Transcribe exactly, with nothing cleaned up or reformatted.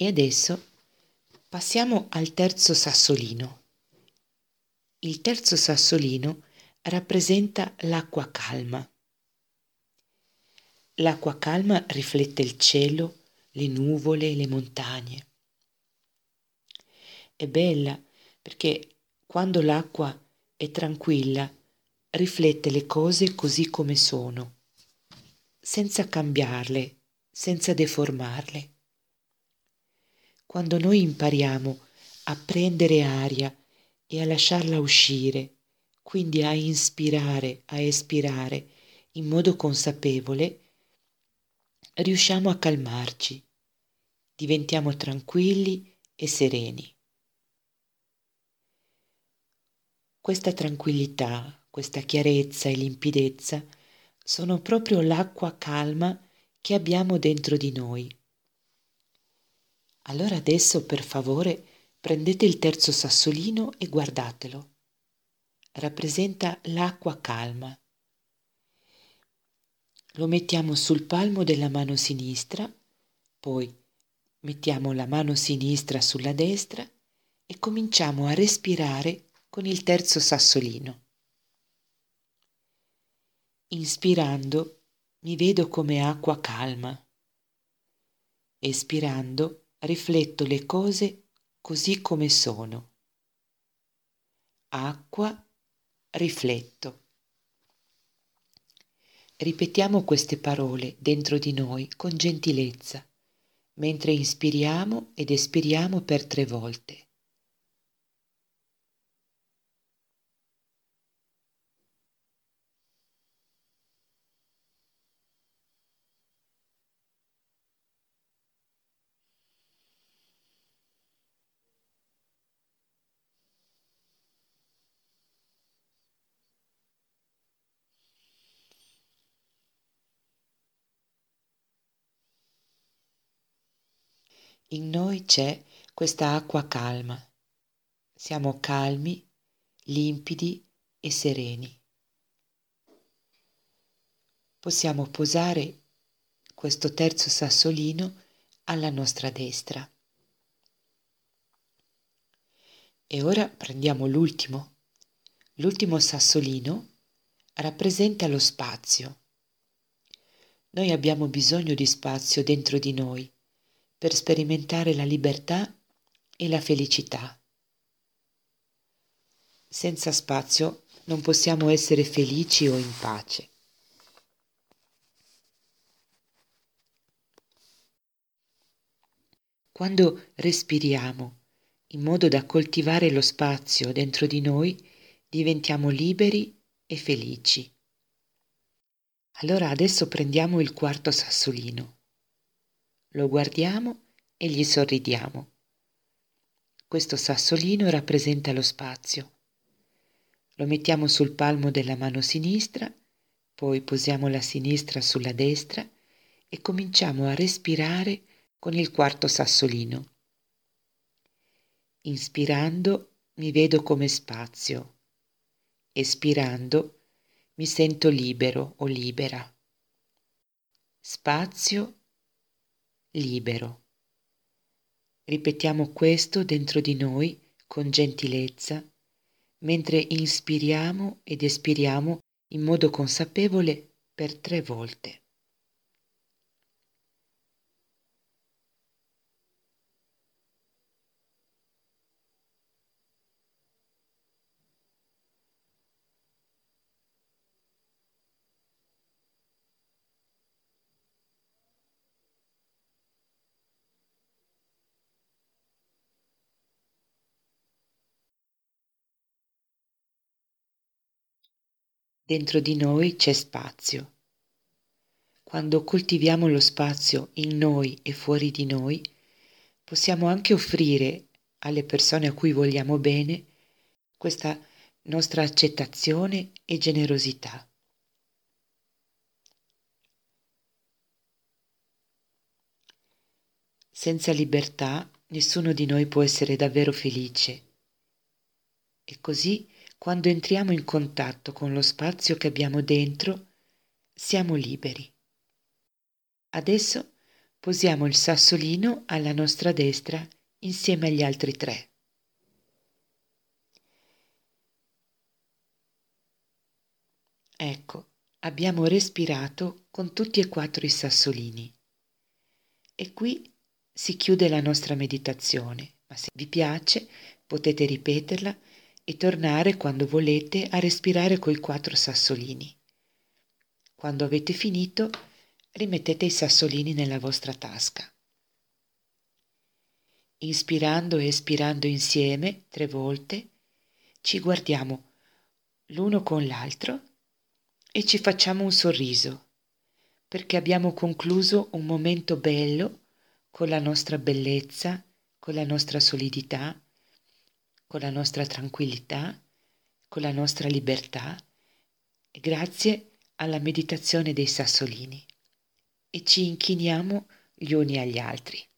E adesso passiamo al terzo sassolino. Il terzo sassolino rappresenta l'acqua calma. L'acqua calma riflette il cielo, le nuvole, le montagne. È bella perché quando l'acqua è tranquilla riflette le cose così come sono, senza cambiarle, senza deformarle. Quando noi impariamo a prendere aria e a lasciarla uscire, quindi a inspirare, a espirare in modo consapevole, riusciamo a calmarci, diventiamo tranquilli e sereni. Questa tranquillità, questa chiarezza e limpidezza sono proprio l'acqua calma che abbiamo dentro di noi. Allora adesso, per favore, prendete il terzo sassolino e guardatelo. Rappresenta l'acqua calma. Lo mettiamo sul palmo della mano sinistra, poi mettiamo la mano sinistra sulla destra e cominciamo a respirare con il terzo sassolino. Inspirando mi vedo come acqua calma. Espirando rifletto le cose così come sono. Acqua, rifletto. Ripetiamo queste parole dentro di noi con gentilezza, mentre inspiriamo ed espiriamo per tre volte. In noi c'è questa acqua calma. Siamo calmi, limpidi e sereni. Possiamo posare questo terzo sassolino alla nostra destra. E ora prendiamo l'ultimo. L'ultimo sassolino rappresenta lo spazio. Noi abbiamo bisogno di spazio dentro di noi per sperimentare la libertà e la felicità. Senza spazio non possiamo essere felici o in pace. Quando respiriamo in modo da coltivare lo spazio dentro di noi, diventiamo liberi e felici. Allora adesso prendiamo il quarto sassolino. Lo guardiamo e gli sorridiamo. Questo sassolino rappresenta lo spazio. Lo mettiamo sul palmo della mano sinistra, poi posiamo la sinistra sulla destra e cominciamo a respirare con il quarto sassolino. Inspirando mi vedo come spazio. Espirando mi sento libero o libera. Spazio, libero. Ripetiamo questo dentro di noi con gentilezza, mentre inspiriamo ed espiriamo in modo consapevole per tre volte. Dentro di noi c'è spazio. Quando coltiviamo lo spazio in noi e fuori di noi, possiamo anche offrire alle persone a cui vogliamo bene questa nostra accettazione e generosità. Senza libertà nessuno di noi può essere davvero felice. E così, quando entriamo in contatto con lo spazio che abbiamo dentro, siamo liberi. Adesso posiamo il sassolino alla nostra destra insieme agli altri tre. Ecco, abbiamo respirato con tutti e quattro i sassolini. E qui si chiude la nostra meditazione, ma se vi piace potete ripeterla e tornare quando volete a respirare coi quattro sassolini. Quando avete finito, rimettete i sassolini nella vostra tasca. Inspirando e espirando insieme tre volte, ci guardiamo l'uno con l'altro e ci facciamo un sorriso, perché abbiamo concluso un momento bello con la nostra bellezza, con la nostra solidità, con la nostra tranquillità, con la nostra libertà, grazie alla meditazione dei sassolini, e ci inchiniamo gli uni agli altri.